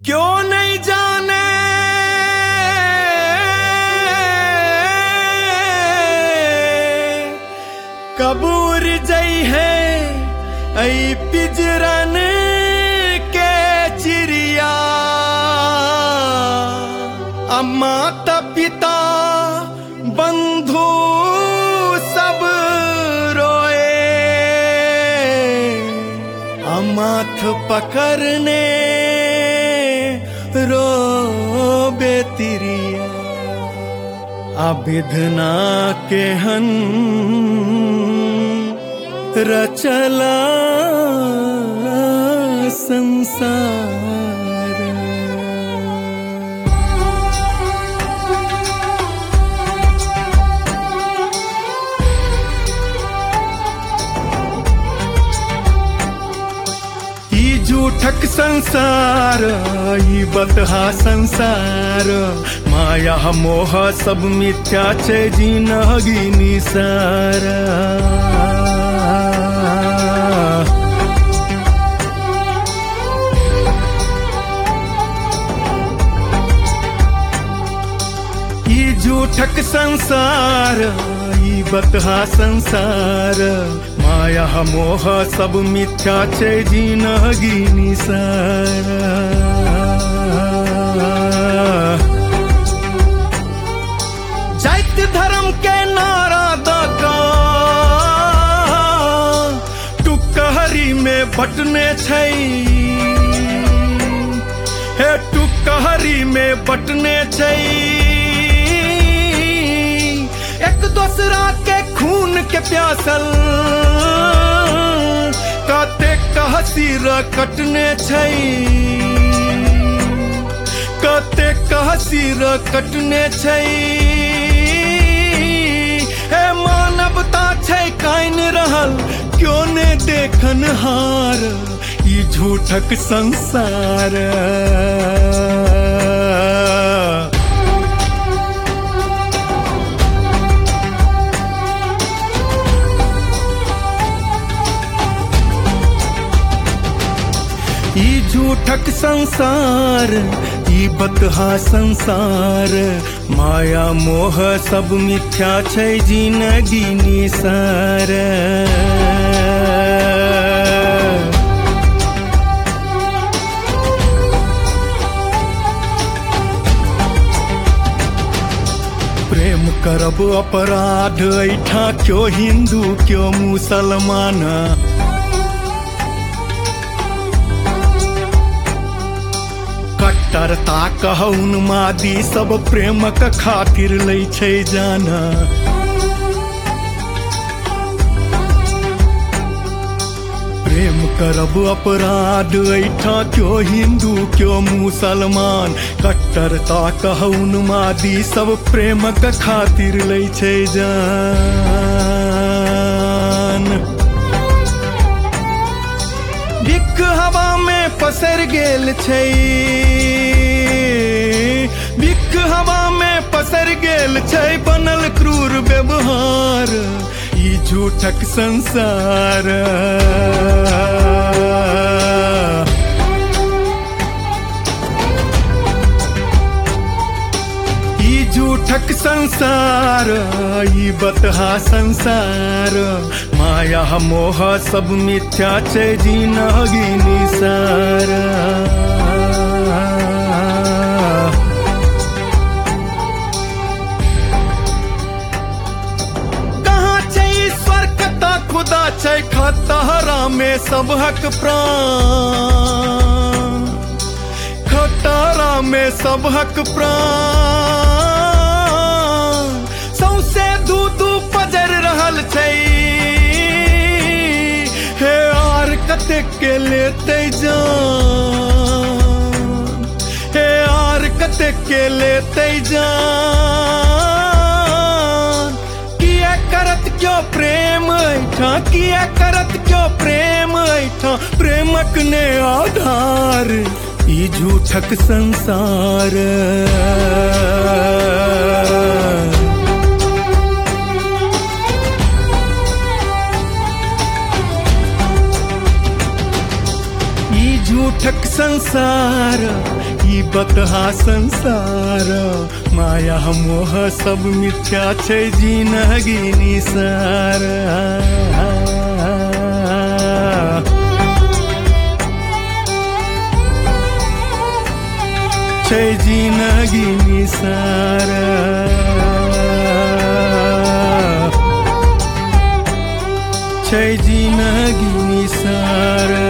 क्यों नहीं जाने कबूर जई है ऐ पिजरन के चिड़िया। माता पिता बंधु सब रोए, माथ पकड़ने रो बेतिरिया। अबिधना के हन रचला संसार। झूठक संसार ई बतहा संसार, माया मोह सब मिथ्या छे जिंदगी निसारा। ई झूठक संसार ई बतहा संसार, माया मोह सब मिथ्या छे जिंदगी निसारा। जात धर्म के नारा दका टुकहरी में बटने छै, हे टुकहरी में बटने छै। एक दूसरा के खून के प्यासल काते कहसीर कटने छै, काते कहसीर कटने छै। हे मानवता छै काइन रहल क्यों ने देखन हार, ई झूठक संसार। ई झूठक संसार ई बतहा संसार, माया मोह सब मिथ्या छै जिंदगी निसार। प्रेम करब अपराध ऐठा क्यों हिंदू क्यों मुसलमान। कट्टरता कहून मादी सब प्रेमक खातिर लै छै जाना। प्रेम करब अपराध ऐठा क्यों हिंदू क्यों मुसलमान। कट्टरता कहून मादी सब प्रेमक खातिर लै छै जान। बिख हवा में पसर गेल छै, बिख हवा में पसर गेल छै। बनल क्रूर व्यवहार ई झूठक संसार। ई झूठक संसार ई बतहा संसार, माया मोह सब मिथ्या छे जिंदगी निसारा। कहाँ छे ईश्वर कता खुदा छे, खतरा में सब हक प्राण। खतरा में सब हक प्राण, सौसे दू दू पजर रहल छै। हे आर कते के लेते जान, हे आर कते के लेते जान। किया करत क्यों प्रेम ऐठा, किया करत क्यों प्रेम ऐठा। प्रेमक ने आधार ई झूठक संसार। झूठक संसार शाश्वत हा संसार माया मोह सब मिथ्या छै जिंदगी निसार छै जिंदगी निसार छै जिंदगी निसार